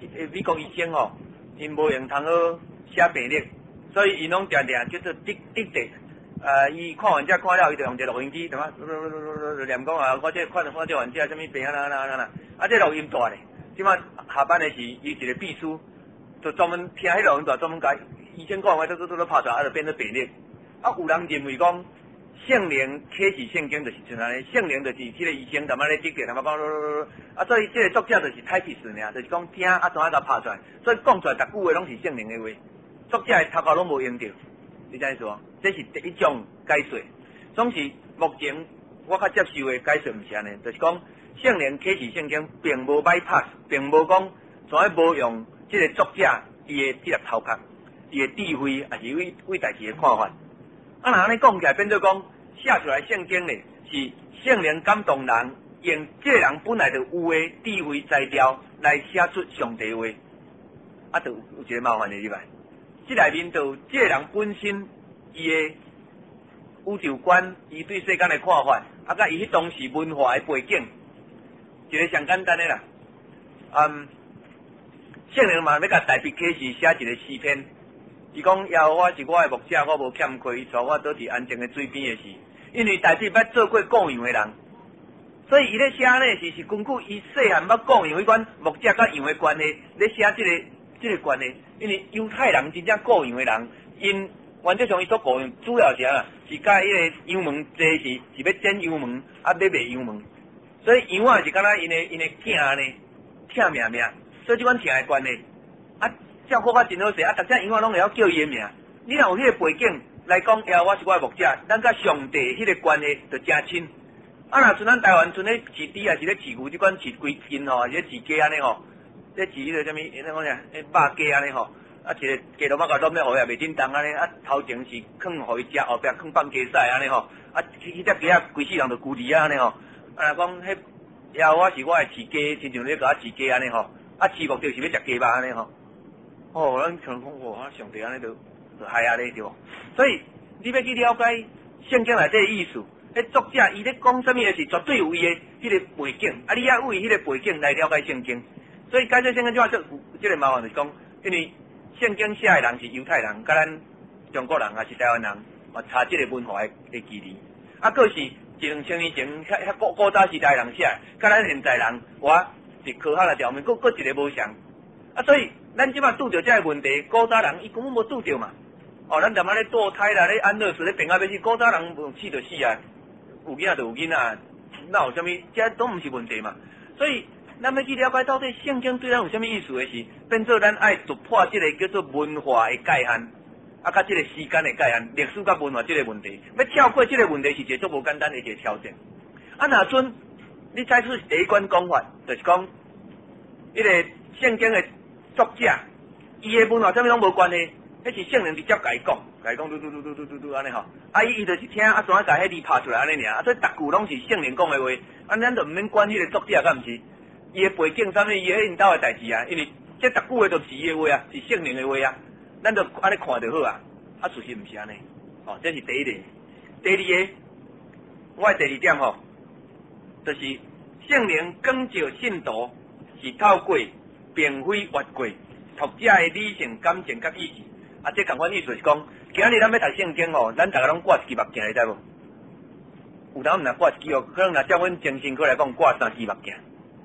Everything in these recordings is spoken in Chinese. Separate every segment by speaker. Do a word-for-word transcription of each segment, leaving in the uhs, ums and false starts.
Speaker 1: 美国医生吼，因无用通好写病历，所以因拢定定叫做滴滴滴。呃，伊看患者看了，伊就用一个录音机，对吗？念讲啊，我这看看这患者什么病啊啦啦啦啦，啊这录音带咧，即摆下班的时，伊一个秘书就专门听迄录音带，专门甲医生讲话，都都都都拍出来，啊就变做病历。啊，有人认为讲圣灵启示圣经就是像安尼，圣灵就是迄个医生他妈咧滴滴，他妈讲，啊所以这个作者就是太屁事尔，就是讲听啊怎啊甲拍出来，所以讲出来逐句话拢是圣灵的话，作者的头壳拢无用到。你知影意思无？这是第一种解说。总是目前我较接受的解说毋是安尼，就是讲圣灵启示圣经并无 bypass， 并无讲怎啊无用这个作者伊的这个头壳、伊的智慧，还是为为代志的看法。啊，若安尼讲起来，变做讲写出来圣经咧，是圣灵感动人，用这个人本来就有的智慧才调来写出上帝话，啊，就有一个麻烦的入来。这内面就有这个人本身伊的宇宙观，伊对世间的看法，啊，甲伊迄当时文化的背景，一个上简单的啦。嗯，圣灵嘛要甲大笔启示写一个诗篇，伊讲要我是我的牧者，我无欠亏，伊带我倒伫安静的水边的时，因为大笔捌做过供养的人，所以伊咧写呢是是根据伊细汉捌供养迄款牧者甲羊的关系咧写这个这个关系。因为犹太人真正雇养的人，因原则上伊所雇养主要是啊，是甲迄个羊毛坐是是要剪羊毛，啊要卖羊毛，所以羊啊是敢若因的因的囝呢，疼命命，所以即款疼的关系，啊，照顾法真好势，啊，逐只羊啊拢会晓叫伊的名。你若有迄个背景来讲，呀，我是我的牧者，咱甲上帝迄个关系就真亲。啊，若像咱台湾像咧饲猪啊，是咧饲牛，即款饲龟筋吼，是咧饲鸡安尼吼。咧饲迄个啥物？那讲啥？迄肉鸡安尼吼，啊一个鸡肉仔甲弄咧，互伊也袂振动安尼，啊头前是放互伊食，后壁放放鸡屎安尼吼，啊迄迄只鸡仔规世人就孤伫啊安尼吼，啊若讲迄也我是我会饲鸡，亲像咧甲我饲鸡安尼吼，啊饲目就是要食鸡肉安尼吼，哦，咱像讲哇，上帝安尼就就害啊咧对无？所以你要去了解圣经内底意思，迄作者伊咧讲啥物诶是绝对有伊诶迄个背景，啊你要为迄个背景来了解圣经。所以解说圣经即话，这有这个麻烦就是讲，因为圣经写的人是犹太人，甲咱中国人还是台湾人，嘛差这个文化的的距离。啊，佫是一两千年前遐遐古古早时代人写，甲咱现在人，我是科学来条面，佫佫一个无相。啊，所以咱即摆拄着这个问题，古早人伊根本无拄着嘛。哦，咱淡仔咧堕胎啦，咧安乐死咧病啊要死，古早人无死就死啊，有囝就有囝啊，哪有啥物，这都毋是问题嘛。所以。咱要去了解到底圣经对咱有啥物意思的是，变做咱爱突破这个叫做文化的界限，啊，甲这个时间的界限，历史甲文化这个问题，要跳过这个问题是一个足无简单的一个挑战。啊，若阵你采取第一款讲法，就是讲，迄个圣经的作者，伊的文化啥物拢无关系，迄是圣灵直接甲伊讲，甲伊讲嘟嘟嘟嘟嘟嘟嘟安尼吼，啊伊伊就是听啊，怎啊甲迄字拍出来安尼尔，啊所以逐句拢是圣灵讲的话，啊咱就毋免管迄个作者敢毋是。伊的背景啥物，伊迄因兜的代志啊，因为这逐句话都是伊的话啊，是圣灵的话啊，咱就安尼看就好啊。啊，事实毋是安尼，哦，这是第一点。第二个，我的第二点吼，就是圣灵光照信徒是透过并非越过读者的理性、感情甲意志。啊，这共款意思是讲，今日咱要读圣经吼，咱逐个拢挂一支目镜，你知无？有当毋若挂一支哦，可能若照阮精神科来讲，挂三支目镜。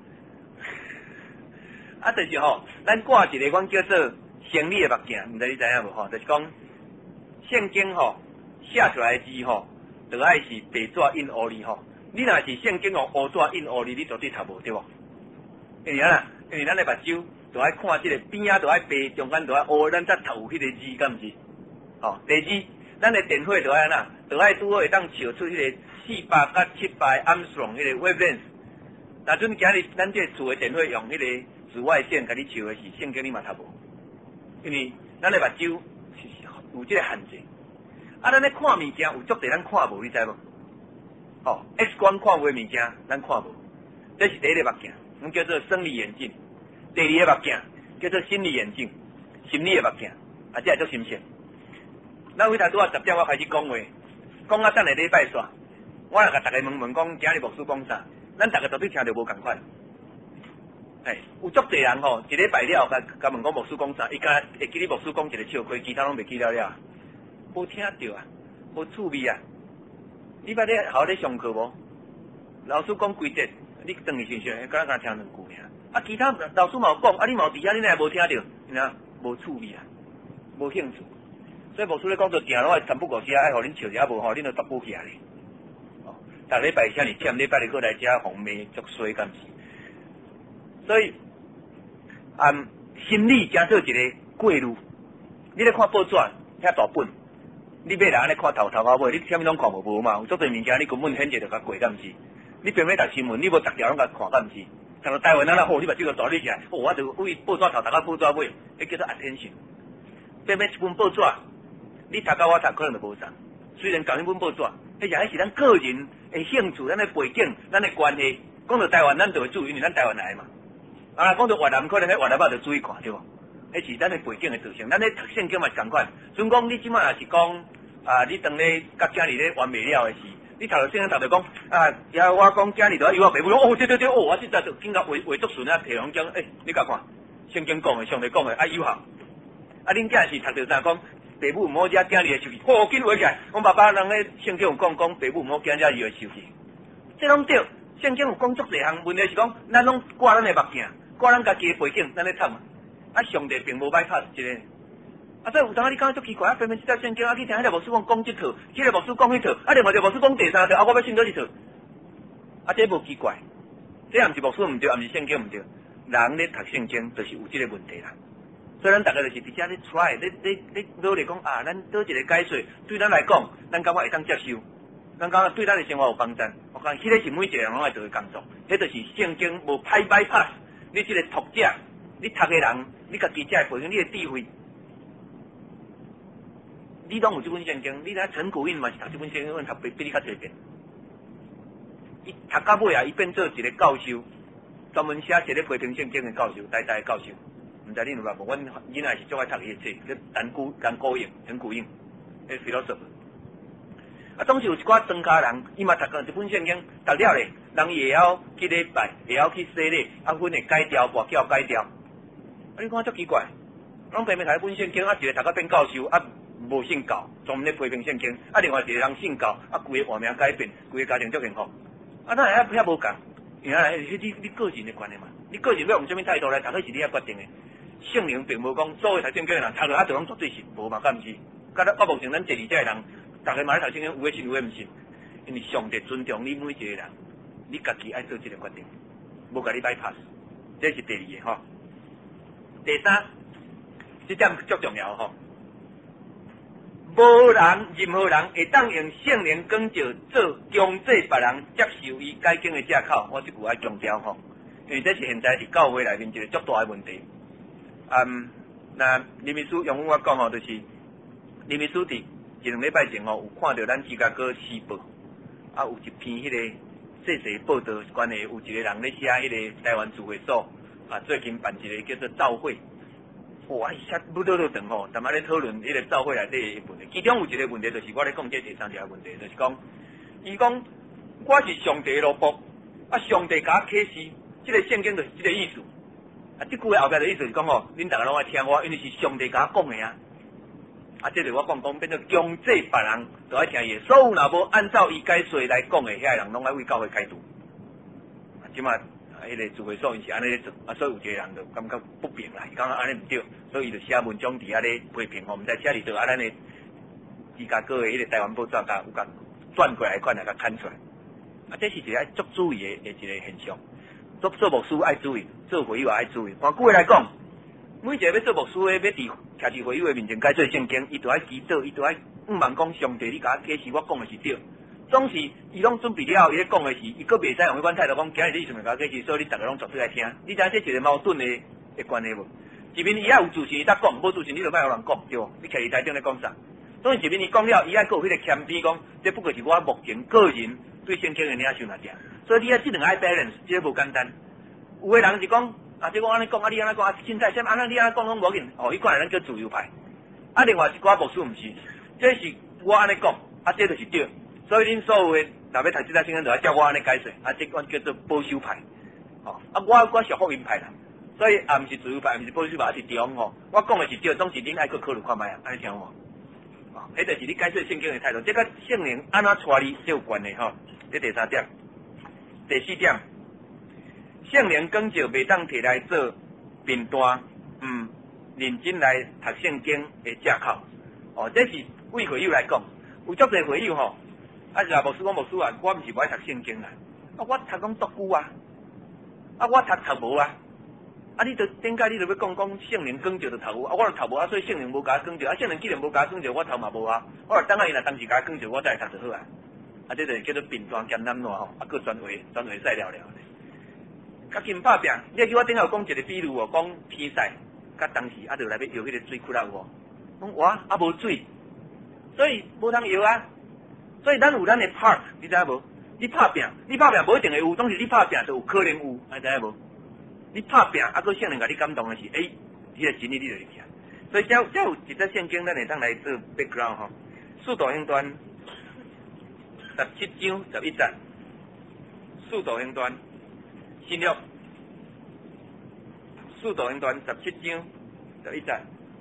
Speaker 1: 啊，就是吼，咱挂一个阮叫做生理的目镜，毋知你知影无吼？就是讲圣经吼写出来的字吼，就爱是白纸印乌字吼。你若是圣经用乌纸印乌字，你绝对读无对无？因为啊，因为咱的目睭就爱看即个边仔，就爱白，中间就爱乌，咱才读有迄个字，敢毋是？吼，第二，咱的电火就爱安那，就爱拄好会当笑出迄个四百甲七百安士朗迄个 wavelength。若阵今日咱这厝的电火用迄个紫外线，甲你笑的是圣经你嘛读无，因为咱的目睭是有这个限制。啊，咱咧看物件有足地咱看无，你知无？哦 ，X 光看过物件咱看无，这是第一个目镜，咱叫做生理眼镜；第二个目镜叫做心理眼镜，心理的目镜，啊，这叫心性。咱为头拄啊十点我开始讲话，讲啊等下礼拜煞，我来甲大家问问讲，今日牧师讲啥，咱大家绝对听着无共款。 哎，有足侪人吼，一礼拜了，甲甲问讲牧师讲啥，伊敢会记你牧师讲一个笑话，其他拢袂记了了，无听着啊，无趣味啊。你捌咧好咧上课无？老师讲规则，你转去想想，敢若敢听两句尔。啊，其他老师嘛有讲，啊，你嘛有伫遐，你哪会无听着？哪无趣味啊，无兴趣。所以牧师咧讲做定拢爱三不五时啊，爱互恁笑一下，无吼恁就突不起来咧。哦，逐礼拜遐尔忝，礼拜日过来遮红梅足衰，敢是？所以，嗯，心理真做一个过路。你咧看报纸，遐大本，你买来安尼看头头到尾，你啥物拢看无无嘛？有足侪物件你根本显者就甲过，敢毋是？你偏偏读新闻，你无逐条拢甲看，敢毋是？像台湾咱那好，你目睭就大你起来，哦，我就为报纸头读到报纸尾，迄叫做 attention。偏偏一本报纸，你读到我读可能就无啥。虽然同一本报纸，迄也是咱个人的兴趣、咱的背景、咱的关系。讲到台湾，咱就会注意，因为咱台湾来嘛。啊，讲到越南，可能喺越南啊就注意看对无？迄是咱的背景的造成，咱咧读圣经嘛是同款。所以讲，你即摆也是讲啊，你当咧甲家里咧完未了的事，你读到圣经读到讲啊，也我讲家里头要我爸母哦，对对对，哦，我即在就紧甲画画作顺啊，摕两张，诶，你甲看，圣经讲的，上帝讲的，啊有效。啊，恁囝是读到啥讲？爸母毋好遮囝儿的手机，哦，紧画起来。我爸爸人咧圣经有讲讲，爸母毋好惊遮伊的手机，这拢对。圣经有讲足侪项，问题是讲，咱拢挂咱的目镜，挂咱家己的背景，咱咧惨啊！啊，上帝并无摆拍一个，啊，所以有当你感觉足奇怪，啊，偏偏即条圣经啊，去听迄个牧师讲讲即套，即个牧师讲迄套，啊，另外一个牧师讲第三套，啊，我要信倒一套，啊，这无奇怪，这也毋是牧师毋对，也毋是圣经毋对，人咧读圣经就是有即个问题啦。所以咱大家就是伫遮咧 try， 咧咧咧努力讲啊，咱倒一个解说，对咱来讲，咱感觉会当接受。咱讲对咱的生活有帮助，我讲迄个是每一个人拢爱做的工作，迄就是圣经无歹歹 pass。你这个读者，你读的人，你家己才会培养你的智慧。你拢有这本圣经，你睇陈古印嘛是读这本圣经，读比比你较侪遍。伊读到尾啊，伊变做一个教授，专门写一个批评圣经的教授，代代的教授。毋知恁有捌无？阮囡仔是最爱读伊的册，叫陈古陈古印，陈古印，迄 philosopher。啊，总是有一寡庄家人，伊嘛读过一本圣经，读了咧，人也要去礼拜，也要去洗礼，啊，阮会改掉，跋筊改掉。啊，你看足奇怪，咱偏偏读一本圣经，啊，一个读到变教授，啊，无信教，专门咧批评圣经，啊，另外一个人信教，啊，规个换名改变，规个家庭足幸福。啊，咱遐遐无共，因为迄你你个人的关系嘛，你个人要用什么态度来读，迄是你遐决定的。圣灵并无讲所有读圣经的人读落啊，就拢绝对是无嘛，敢毋是？甲咱我目前咱第二届人。大家嘛咧读圣经，有诶信，有诶毋信，因为上帝尊重你每一个人，你家己爱做这个决定，无甲你摆 pass， 这是第二个吼。第三，这点足重要吼。无人任何人会当用圣灵光照做强制别人接受伊解经的借口，我这句爱强调吼，因为这是现在伫教会内面一个足大的问题。嗯，那林秘书用我讲吼，就是林秘书伫。一两礼拜前吼，有看到咱芝加哥时报，啊，有一篇迄个细细报道关于有一个人咧写迄个台湾聚会所，啊，最近办一个叫做造会，哇，写不倒倒长吼，淡仔咧讨论迄个造会内底的问题，其中有一个问题就是我咧讲这第三条问题，就是讲，伊讲我是上帝的萝卜，啊，上帝甲我启示，这个圣经就是这个意思，啊，这句话后壁的意思是讲吼，恁大家拢爱听我，因为是上帝甲我讲的啊。啊，这是我讲讲变做强制别人都爱听伊，所有若无按照伊解说来讲的，遐人拢爱为教会开除。啊，即马迄个聚会所因是安尼咧做，啊，所以有一个人就感觉不平啦，伊感觉安尼毋对，所以伊就写文章伫遐咧批评吼，毋知写哩做啊，咱的芝加哥的迄个台湾报纸甲有甲转过来款来甲砍出来。啊，这是一个爱足注意的的一个现象，做做牧师爱注意，做会友也爱注意。换句话来讲。每一个要做牧师的，要伫徛伫会友的面前解做圣经，伊就爱祈祷，伊就爱毋茫讲上帝，你甲我启示，我讲的是对。总是伊拢准备了，伊咧讲的是，伊佫袂使用迄款态度讲，今日你想要甲我启示，所以你逐个拢绝对来听。你知影这是一个矛盾的的关系无？一面伊也有自信，伊才讲，无自信你就莫互人讲，对无？你徛伫台顶咧讲啥？所以一面伊讲了，伊还佫有迄个谦卑讲，这不过是我目前个人对圣经的领受那点。所以你啊，这两个爱 balance， 这个无简单。有个人是讲。啊！即我安尼讲，啊你安尼讲，啊凊彩啥安尼你安尼讲拢无要紧，哦，伊看来咱叫自由派。啊，另外一寡牧师毋是，这是我安尼讲，啊，这就是对。所以恁所有的若要读即条圣经，就要照我安尼解说，啊，这款叫做保守派。 吼、哦，啊，我我属福音派啦，所以也毋是自由派，毋是保守派，也是中吼。我讲的是对，总是恁爱去考虑看卖啊，安尼听无？哦，迄就是你解释圣经的态度，这个圣灵安怎带你有关的吼。这第三点，第四点，圣灵光照袂当摕来做评断，嗯，认真来读圣经的借口。哦，这是为会友来讲，有足侪会友吼，啊，就牧师讲牧师啊，我毋是无爱读圣经啦，啊，我读讲足久啊，啊，我读读无啊。啊！你著顶解你著要讲讲圣灵光照著头，啊！我著头无啊，所以圣灵无甲我光照，啊！圣灵既然无甲我光照，我头嘛无啊，我著等下伊若当时甲我光照，我再来读就好啊。啊！这就是叫做评断兼揽烂吼，啊，佮专话专话赛了了。较紧拍拼，你记我顶下有讲一个比喻哦，讲天赛，甲当时啊，著来要摇迄个水窟啦有无？讲哇啊无水，所以无通摇啊。所以咱有咱的 part， 你知影无？你拍拼，你拍拼无一定会有，总是你拍拼就有可能有，你知影无？你拍拼，啊，佮圣灵甲你感动的是，诶、欸，迄个真理你就入去啊。所以才才有一则圣经，咱会当来做 background 吼。使徒行传十七章十一节，使徒行传新约，使徒行传十七章十一节。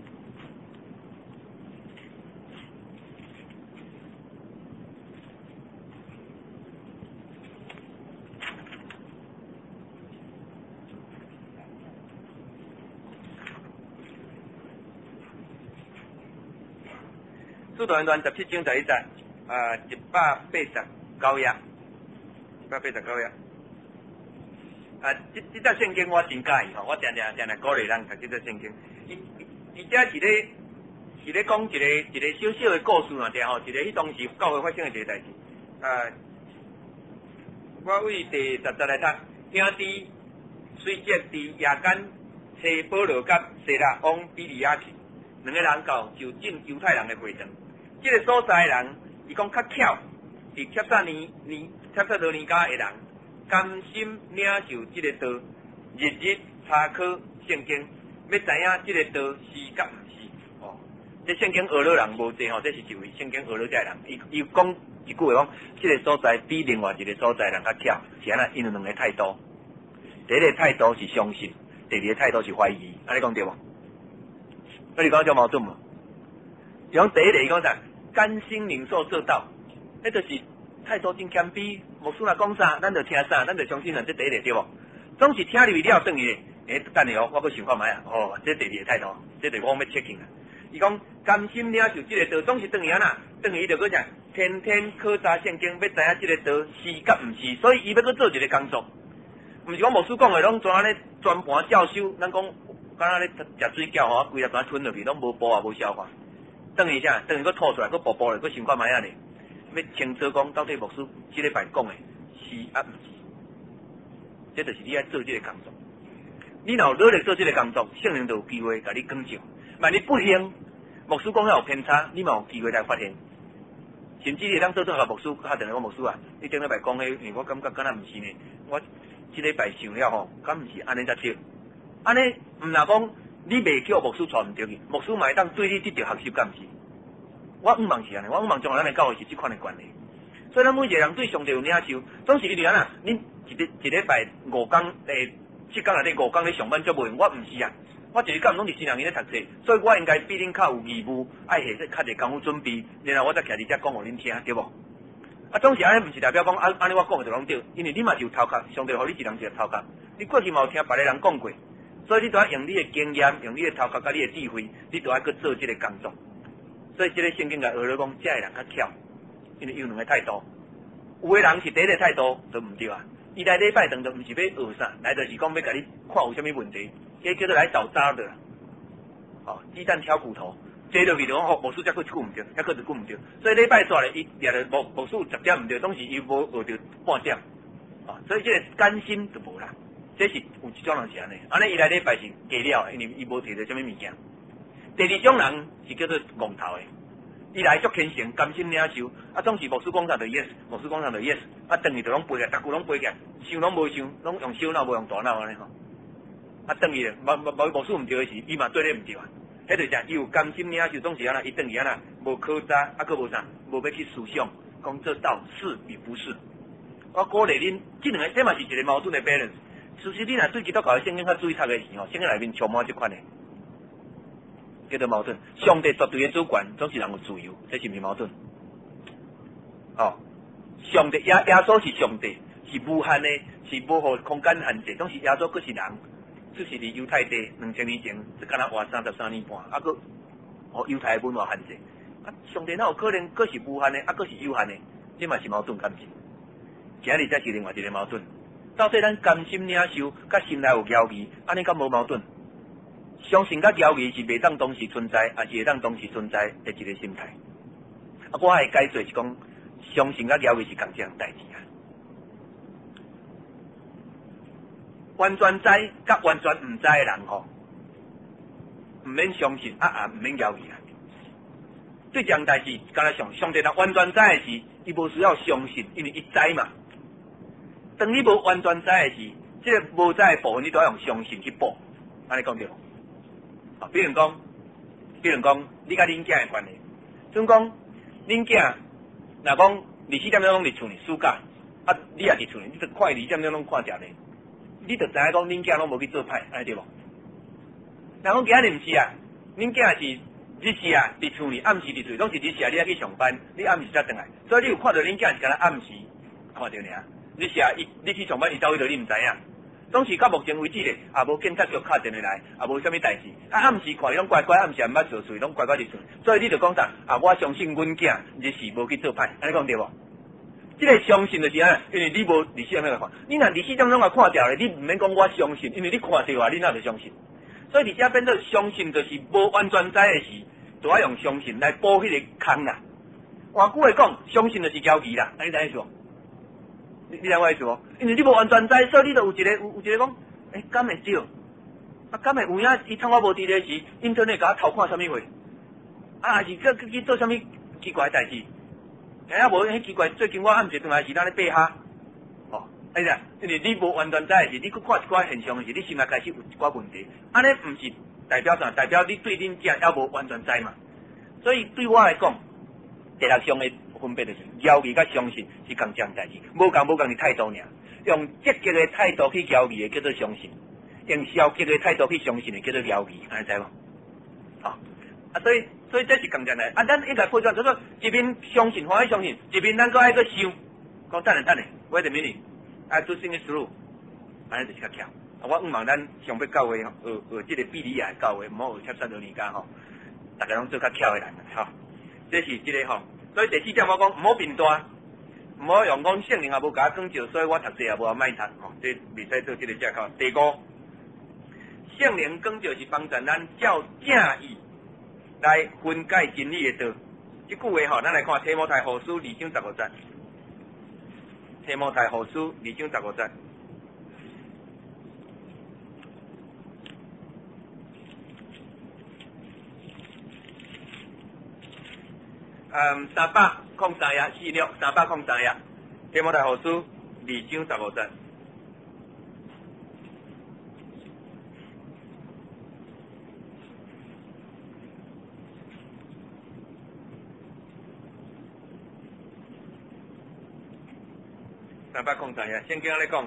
Speaker 1: 使徒行传十七章十一节，啊，一百八十九页，一百八十九页。啊，这这则圣经我真介意吼，我常常常常鼓励人读这则圣经。伊伊这是咧是咧讲一个一个小小的故事嘛，对吼，一个迄当时教会发生的一个代志。啊，我为第十节来读，兄弟随即伫夜间找保罗甲西拉往比利亚去，两个人到就进犹太人的会堂。这个所在的人，伊讲较巧，是帖撒尼尼帖撒罗尼迦的人，甘心领受这个道，日日查考圣经，要知影这个道是甲毋是。哦，这圣经学了人无济吼，这是一位圣经学了这人，伊伊讲一句话讲，这个所在比另外一个所在人较巧，是安那？因有两个态度，第一个态度是相信，第二个态度是怀疑，安尼讲对无？那你讲叫矛盾无？讲第一个伊讲啥？甘心领受这道，迄就是态度真谦卑。牧师若讲啥，咱就听啥，咱就相信人，这第一个对无？总是听入去了，等于诶，等下哦，我搁想看卖啊。哦，这第二个态度，这就是我要 checking 啊。伊讲甘心领受这个道，总是等于安那，等于伊就搁啥，天天考察圣经，要知影这个道是甲毋是，所以伊要搁做一个工作。毋是讲牧师讲的，拢专安尼全盘照收，咱讲敢若咧食水饺吼，规粒把吞落去，拢无补也无消化。等于啥？等于佮吐出来，佮薄薄的，佮想看卖啊咧。要清楚讲，到底牧师即礼拜讲的是啊毋是？这就是你爱做这个工作。你若努力做这个工作，圣灵就有机会甲你光照。万一不行，牧师讲遐有偏差，你嘛有机会来发现。甚至你当做做甲牧师敲电话讲牧师啊，你顶礼拜讲的，我感觉敢若毋是呢。我即礼拜想了吼，敢毋是安尼才对。安尼毋若讲。你未叫牧师带毋对去，牧师嘛会当对你得到学习，敢毋是？我毋望是安尼，我毋望将来咱的教会是即款的关系。所以咱每一个人对上帝有领受，总是你安啊，恁一日一礼拜五工诶，七工内底五工咧上班做无用，我毋是啊，我一日工拢是新人咧读册，所以我应该比恁较有义务，爱下较侪功夫准备，然后我再徛伫遮讲互恁听，对无？啊，总是安尼，毋是代表讲安安尼我讲的就拢对，因为你嘛是有头壳，上帝互你一人一个头壳，你过去嘛有听别个人讲过。所以你都要用你的经验，用你的头壳甲你的智慧，你都要去做这个工作。所以这个圣经甲学了讲，这个人较巧，因为有两个态度。有的人是第一个态度就毋对啊，伊来礼拜堂就毋是要学啥，来就是讲要甲你看有啥物问题，这叫做来找渣的啦。哦，鸡蛋挑骨头，坐落去就讲哦，牧师才佫一句毋对，才佫一句毋对。所以礼拜煞咧，伊掠着牧牧师十点毋对，总是伊无学着半点。啊，所以这个甘心就无啦。这是有一种人是安尼，安尼伊来礼拜是假了，因为伊无摕到什么物件。第二种人是叫做戆头的，伊来足虔诚，甘心领受，啊总是牧师讲啥就 yes， 牧师讲啥就 yes， 啊等于就拢背起来，逐句拢背起来，想拢无想，拢用小脑无用大脑安尼吼。啊等于咧，无无无牧师毋对的时，伊嘛对咧毋对啊。迄就是伊有甘心领受，总是安那，伊等于安那，无考察，啊佫无啥，无要去思想，讲这道是与不是。我鼓励恁，这两个这嘛是一个矛盾的 balance。 事实你若对基督教的圣经较注意读的时候，圣经内面充满这款的，叫做矛盾。上帝绝对的主权，总是人有自由，这是毋是矛盾？哦，上帝耶耶稣是上帝，是无限的，是无互空间限制，总是耶稣佫是人，只是伫犹太地两千年前，只敢若活三十三年半，啊佫互犹太的文化限制。啊，上帝哪有可能佫是无限的，啊佫是有限的？这嘛是矛盾，敢是？今日才是另外一个矛盾。到底咱甘心领受，甲心内有骄疑，安尼敢无矛盾？相信甲骄疑是袂当同时存在，也是会当同时存在的一个心态。啊，我还会解说是讲，相信甲骄疑是同一样代志啊。完全知甲完全毋知的人吼，毋免相信，啊也毋免骄疑啊。最重代志，敢若上上帝若完全知的是，伊无需要相信，因为伊知嘛。当你无完全知的是，即、这个无知的部分，你都要用相信去补。安尼讲对无？啊，比如讲，比如讲，你甲恁囝的关系，总讲恁囝若讲二四点钟拢伫厝里暑假，啊，你也伫厝里，你着看二点钟拢看食咧，你着知影讲恁囝拢无去做歹，安尼对无？若讲今日毋是啊，恁囝是日时啊伫厝里，暗时伫厝里，拢是日时啊，你爱去上班，你暗时才转来，所以你有看到恁囝是敢若暗时看到尔，日时啊，伊你去上班，伊走去倒，你毋知影。总是到目前为止咧，也无警察局敲电话来，也无啥物代志。啊，暗时看伊拢乖乖，暗时也毋捌做事，拢乖乖伫厝。所以你就讲啥？啊，我相信阮囝日时无去做歹，安尼讲对无？即、这个相信就是安，因为你无日时安尼看，你若日时点钟也看掉咧，你毋免讲我相信，因为你看到啊，你哪会相信？所以伫遮变做相信，就是无完全知的事，就要用相信来补迄个空啦。换句话讲，相信就是交期啦，安尼知意思无？你你知我意思无？因为你无完全知，所以你就有一个有有一个讲，诶、欸，敢会少？啊，敢会有影？伊趁我无伫咧时，因做呢甲我偷看啥物货？啊，是去去做啥物奇怪代志？哎啊，无迄奇怪，最近我暗时转来是咱咧爬虾，哦，哎呀，因为你无完全知的是，你去看一寡现象的是，你心内开始有一寡问题，安尼毋是代表啥？代表你对恁囝还无完全知嘛？所以对我来讲，第六项的分别就是交易甲相信是同一样代志，无共无共的态度尔。用积极的态度去交易的叫做相信，用消极的态度去相信的叫做交易，安尼知无？好、哦，啊，所以所以这是同一样的。啊，咱应该判断，就说一边相信，欢喜相信，一边咱搁爱搁想，讲等下等下 ，wait a minute，I do think it through， 安尼就是较巧。啊，我毋望咱上要教的学学这个比利亚教的，毋好学切三六年家吼，大家拢做较巧的人，吼、哦，这是这个吼。所以第四点我讲，毋好评断，毋好用讲圣灵也无甲我讲照，所以我读册也无阿卖读，吼，这未使做这个借口。第五，圣灵讲照是帮助咱照正义来分解真理的道。这句话吼，咱来看提摩太后书二章十五节。提摩太后书二章十五节。嗯，三百空三页四六，三百空三页，提摩太后书二章十五节。三百空三页，圣经咧讲，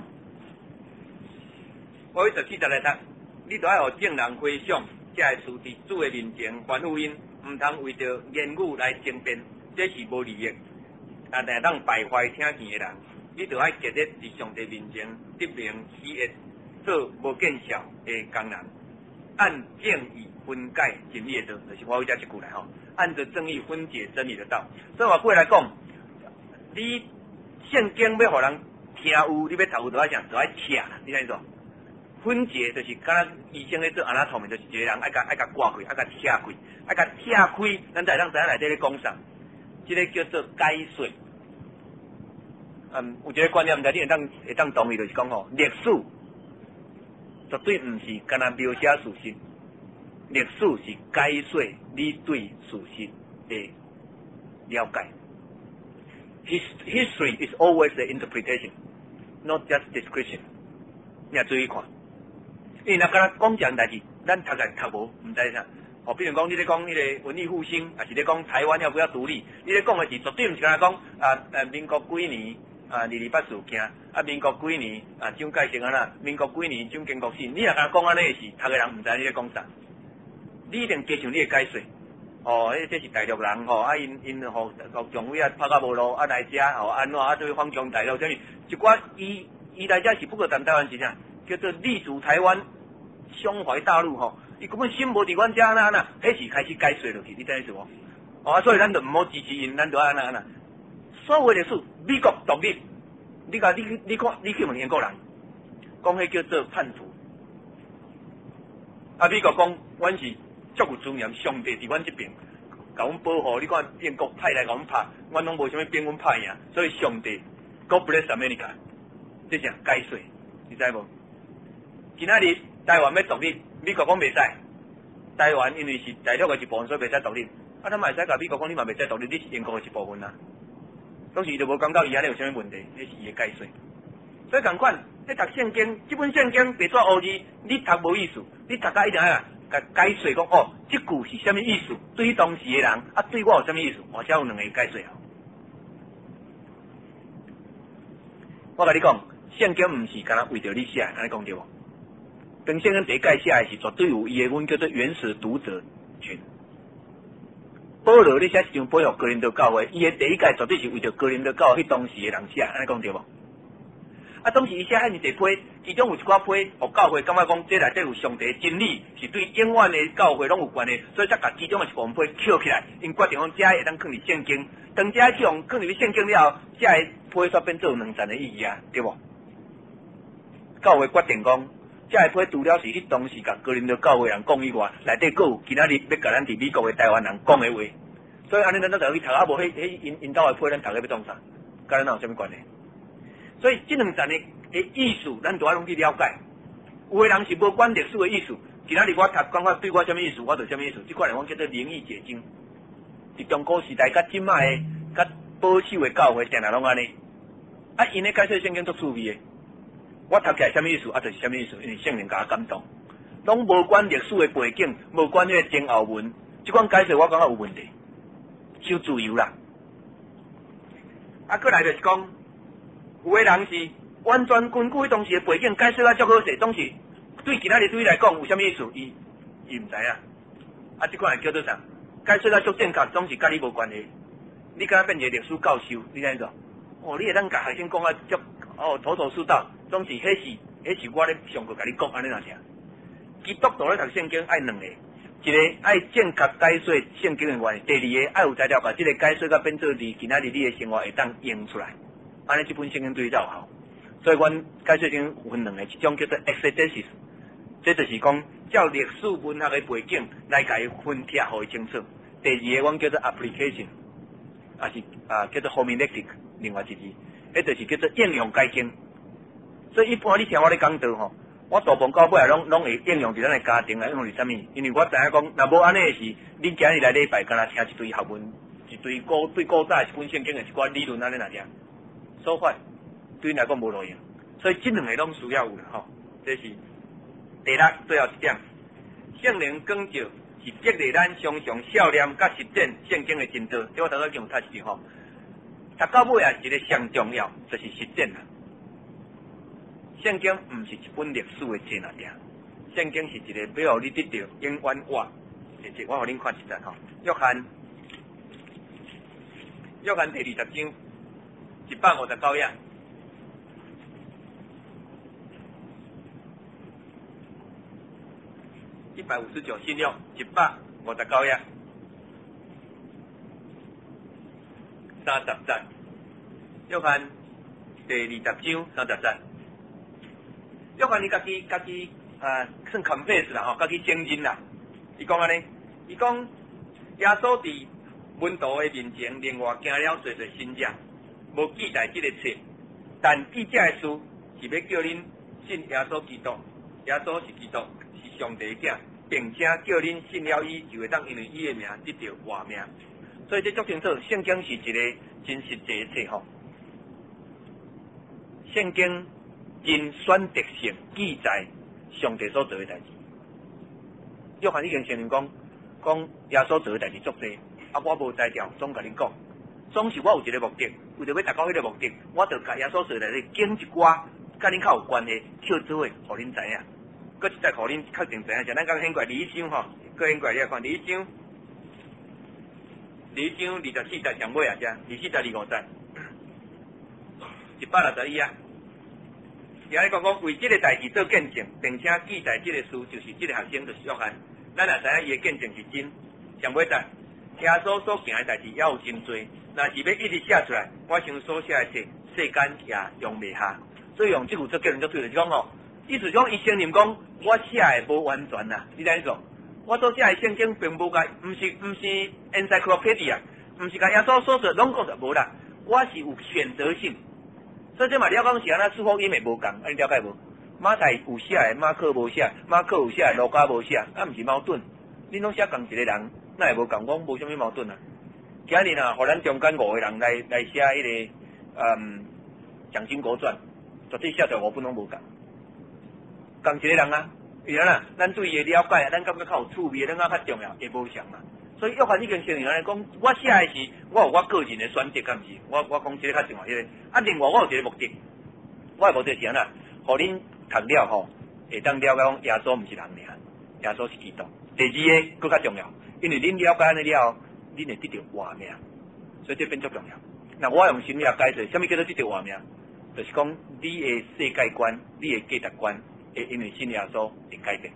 Speaker 1: 我十四节来读，你都要互正人回想，才会处伫主的面前还复因。毋通为着言语来争辩，这是无利益。啊，但当败坏听见的人，你就爱竭力伫上帝面前得名喜悦，做无见效的工人，按正义分解真理的道，就是我为遮一句来吼，按着正义分解真理的道。所以话过来讲，你圣经要互人听有，你要读有，就爱啥，就爱拆，你知影无？分解就是敢若医生咧做安那痛的，就是一个人爱甲爱甲刮开，爱甲拆开，爱甲拆开，咱才当知影内底咧讲啥。这个叫做解说。嗯，有一个观念，毋知你会当会当同意，就是讲吼，历史绝对毋是干那描写事实，历史是解说你对事实的了解。History is always the interpretation, not just description。你也注意看。因为若敢若讲一样代志，咱读来读无，毋知啥。哦，比如讲你咧讲迄个文艺复兴，也是咧讲台湾要不要独立，你咧讲的是绝对毋是敢若讲啊呃民国几年啊二二八事件啊，民国几年啊，蒋介石安那，民国几年蒋经国死，你若甲讲安尼的事，读个人毋知你咧讲啥，你一定加上你的解说。哦，迄这是大陆人吼，啊因因吼国常委啊拍甲无路，啊来遮吼安怎啊对反攻大陆，啥物一寡伊伊来遮是不过谈台湾是啥，叫做立足台湾，胸怀大陆吼，伊根本心无伫阮遮安那安那，迄是开始解说落去，你知影是无？哦，所以咱就毋好支持因，咱就安那安那。所有历史，美国独立，你甲你你看，你去问英国人，讲迄叫做叛徒。啊，美国讲，阮是足有尊严，上帝伫阮这边，甲阮保护。你看英国派来甲阮拍，阮拢无啥物兵，阮拍赢，所以上帝 God bless America， 这是解说，你知无？今仔日台湾要独立，美国讲袂使，台湾因为是大陆的一部分，所以袂使独立。啊，咱嘛会使甲美国讲，你嘛袂使独立，你是英国的一部分啊。当时伊就无感觉伊安尼有啥物问题，这是伊的解说。所以共款，你读圣经，这本圣经白纸黑字，你读无意思，你读甲一定啊，甲解说讲哦，这句是啥物意思？对于当时的人，啊，对我有啥物意思？我才有两个解说啊。我甲你讲，圣经毋是干那为着你写，安尼讲对无？跟圣经第一届写的是绝对有伊的，阮叫做原始读者群。保罗你写是想保护哥林多教会，伊的第一届绝对是为着哥林多教会迄当时的人写，安尼讲对无？啊，当时伊写遐尼侪批，其中有一寡批，互教会感觉讲这内底有上帝的真理，是对永远的教会拢有关的，所以才甲其中的一部分批捡起来，因决定讲这会当放入圣经，当这去用放入圣经了后，这个批煞变做两层的意义啊，对无？教会决定讲，这个批除了是迄当时甲哥林多教会人讲以外，内底佫有今仔日要甲咱伫美国的台湾人讲的话，所以安尼咱才去读啊，无迄迄因因兜的批咱读个要创啥？甲咱有啥物关系？所以这两层的的意思，咱都要拢去了解。有的人是无管历史的意思，今仔日我读讲法对我什么意思，我就什么意思。这款人我叫做灵异解经。伫中古时代甲今卖的甲保守的教会，定定拢安尼。啊，因咧解说圣经足趣味的。我读起来什么意思，啊，就是什么意思，因为圣灵甲我感动，拢无管历史的背景，无管迄个前后文，这款解说我感觉有问题，受自由啦。啊，过来就是讲。有个人是完全根据当时的背景解释啊，足好势，当时对今仔日对伊来讲有啥物意思，伊伊毋知影。啊，即款叫做啥？解释啊足正确，总是甲你无关系。你敢若变一个历史教授，你知影无？哦，你会当甲学生讲啊足哦头头是道，总是迄是迄是我咧上课甲你讲安尼若听。基督徒咧读圣经爱两个，一个爱正确解说圣经的原理，第二个爱有才调把即个解说甲变做你今仔日你的生活会当用出来。安尼，这本圣经对你才有效，所以阮解说经分两个，一种叫做 exegesis， 这就是讲照历史文学的背景来甲伊分拆，互伊清楚。第二个，阮叫做 application， 啊是啊叫做 homiletics， 另外一字，迄就是叫做应用解经。所以一般你听我咧讲道吼，我大部分到尾啊拢拢会应用伫咱的家庭来，应用伫啥物？因为我知影讲，若无安尼的是，恁今日来礼拜，敢若听一堆学问，一堆古对古早一本圣经的一寡理论安尼若听。说法对你来讲无路用，所以这两个拢需要有啦吼。这是第六最后一点，圣灵光照是激励咱常常效念甲实践圣经的真道。这我头先已经有读一句吼，读到尾啊，一个上重要就是实践啦。圣经毋是一本历史的册尔定，圣经是一个要互你得到永远活的册。我互恁看一下吼，约翰约翰第二十章。一百五十九页，一百五十九信用，一百五十九页，三十节，约翰第二十章三十节，约翰伊家己家己啊，算 confess 啦吼，家己承认啦。伊讲安尼，伊讲耶稣伫门徒的面前，另外行了侪侪神迹。无记载这个册，但记这个事是要叫恁信耶稣基督，耶稣是基督，是上帝的囝，并且叫恁信了伊，就会当因为伊的名得到活命。所以这足清楚，圣经是一个真实际的册吼。圣经真选择性记载上帝所做的代志。约翰已经承认讲，讲耶稣做的代志足多，啊，我无摘掉，总甲恁讲，总是我有一个目的。 为着要达到迄个目的，我着甲耶稣说来咧讲一寡，甲恁较有关系，跳做伙，互恁知影。搁一再互恁确定知影，像咱刚显过李章吼，搁显过你来看李章，李章二十四节上尾啊，遮二四十二五节，一百六十一啊。然后讲讲为这个代志做见证，并且记载这个事，就是这个学生就是约翰。咱也知影伊的见证是真。上尾节，耶稣所行的代志也有真多。若是要一直写出来，我想所写的册世间也用袂下。所以用这句做结论做对，就是讲吼，意思讲伊承认讲我写的无完全啦，你知影说？我所写的圣经并无甲，毋是毋是 encyclopedia， 毋是甲耶稣所说拢讲就无啦，我是有选择性。所以这嘛了讲是安那四福音的无共，啊你了解无？马太有写的，马可无写，马可有写的，路加无写，啊毋是矛盾。恁拢写同一个人，那会无共？我无啥物矛盾啊。今日啊，互咱中间五个人来来写迄、那个嗯《蒋经国传》，绝对写出五本拢无共，共一个人啊。为安啦？咱对伊的了解，咱感觉较有趣味，咱较较重要，会无相嘛。所以约翰已经承认安尼讲，我写的是我有我个人的选择，敢毋是？我我讲这个较重要，迄、那个。啊，另外我有一个目的，我的目的是安啦，互恁读了吼，会当了解讲耶稣毋是人尔，耶稣是基督。第二个更较重要，因为恁了解安尼了后，恁会得到活命，所以这变足重要。那我用心了解说，什么叫做得到活命？就是讲你的世界观、你的价值观，会因为信耶稣会改变。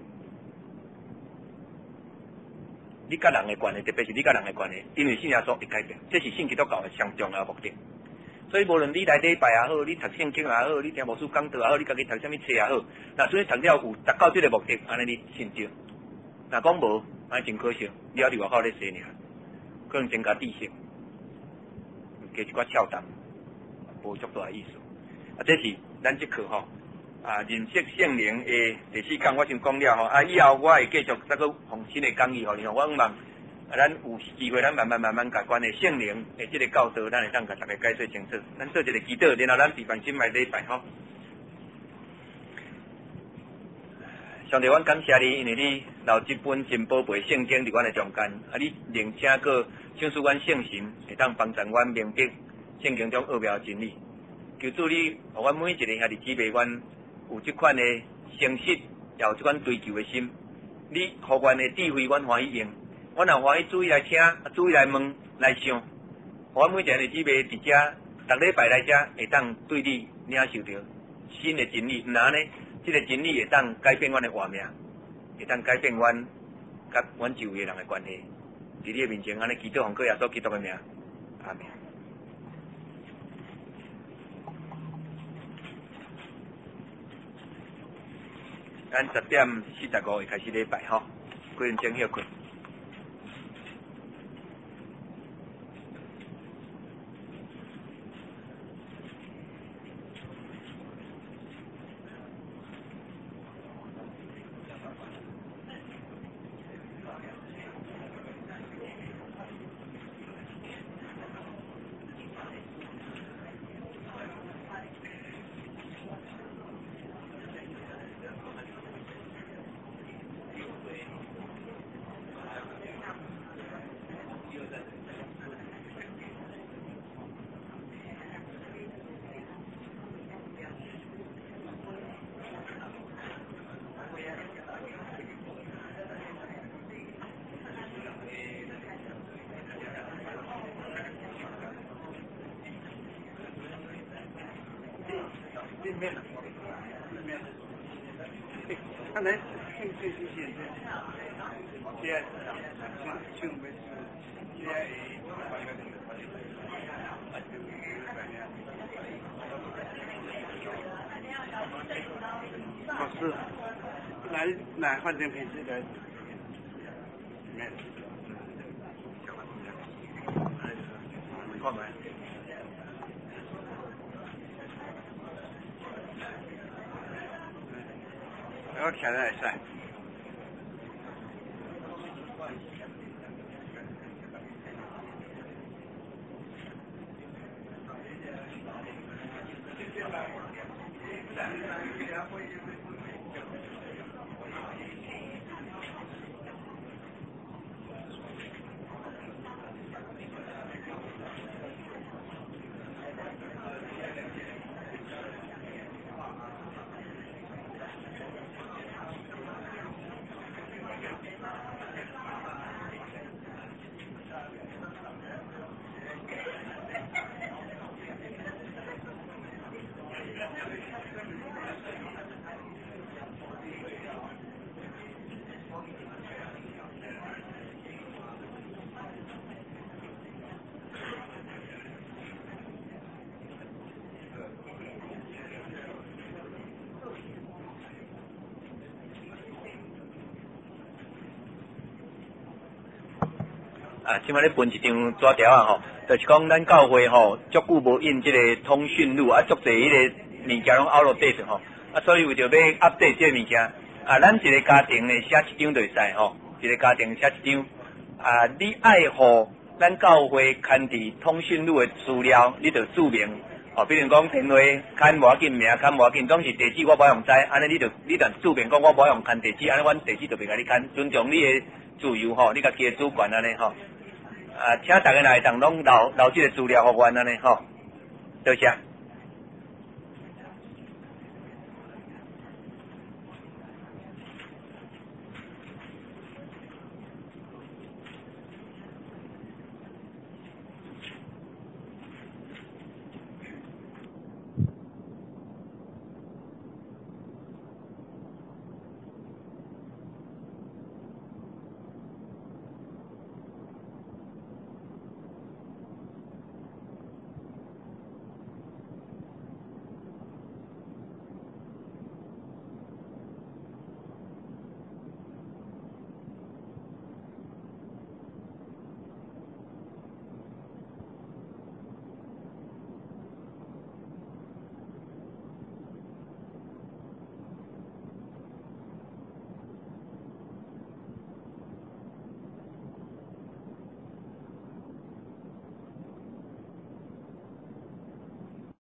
Speaker 1: 你甲人的关系，特别是你甲人的关系，因为信耶稣会改变，这是信基督教的上重要的目的。所以无论你来礼拜也好，你读圣经也好，你听牧师讲道也好，你家己读什么册也好，那所以读了有达到这个目的，安尼你信着。若讲无，安尼真可惜，你还伫外口咧踅尔，可能增加知识，加一寡跳动，无足大意思。啊，这是咱即课吼。啊，认识圣灵的第四讲，我先讲了吼。啊，以后我会继续再个放新的讲义吼，然后我希望啊，咱有机会，咱慢慢慢慢甲关于圣灵的这个教导，咱会当甲大家解说清楚。咱做一个祈祷，然后咱闭关心来礼拜吼。上帝，阮感谢你，因为你留这本真宝贝圣经伫阮的中间，啊，你另请个请赐阮圣神，会当帮助阮明白圣经中奥妙真理。求主你，互阮每一个兄弟姊妹，阮有这款的诚实，也有这款追求的心。你互阮的智慧，阮欢喜用；阮也欢喜注意来听，注意来问，来想。互阮每一个兄弟姊妹伫遮，逐礼拜来遮，会当对你领受到新的真理。毋然呢？这个真理会当改变阮的活命，会当改变阮甲阮周围的人的关系。伫你的面前，安尼祈祷，奉靠耶稣基督的名，阿门。咱十点四十五会开始礼拜吼，几点钟休困？面了，面了。刚才兴趣是现在，现在就就没现在老师，来来换成平时的，面。看没？我挑战一下。 啊，即摆咧分一张纸条啊吼，就是讲咱教会吼，足久无印即个通讯录啊，足侪迄个物件拢 out of date 吼，啊，所以为着要 update 即个物件，啊，咱一个家庭咧写一张就会使吼，一个家庭写一张，啊，你爱互咱教会刊伫通讯录的资料，你就注明。哦，比如讲电话看无要紧，名看无要紧，总是地址我无用知，安尼你就你就注明讲我无用看地址，安尼阮地址就袂甲你看，尊重你的自由吼，你家己的主权安尼吼。啊，请大家来当拢留留即个资料互阮安尼吼，多谢。